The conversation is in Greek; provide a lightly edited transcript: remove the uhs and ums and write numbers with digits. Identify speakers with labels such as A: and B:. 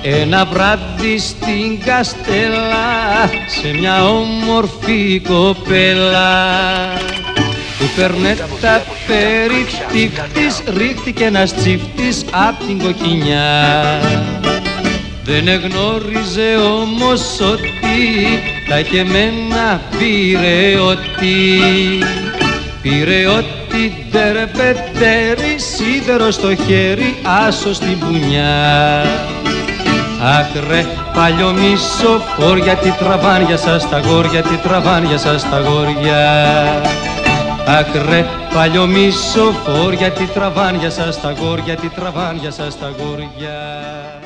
A: Ένα βράδυ στην Καστέλα, σε μια όμορφη κοπέλα που παίρνε τα περιτύχτης, ρίχτηκε ένας τσίφτης απ' την κοκκινιά. Δεν εγνώριζε όμως ότι τα είχε μένα πήρε ότι ντερεπετέρι, σίδερο στο χέρι, άσο στην πουνιά. Αχ ρε παλιομισοφόρ, γιατί τραβάνια σας τα γόρια, τι τραβάνια σας τα γόρια. Αχ ρε παλιομισοφόρ, γιατί τραβάνια σας τα γόρια, τι τραβάνια σας τα γόρια.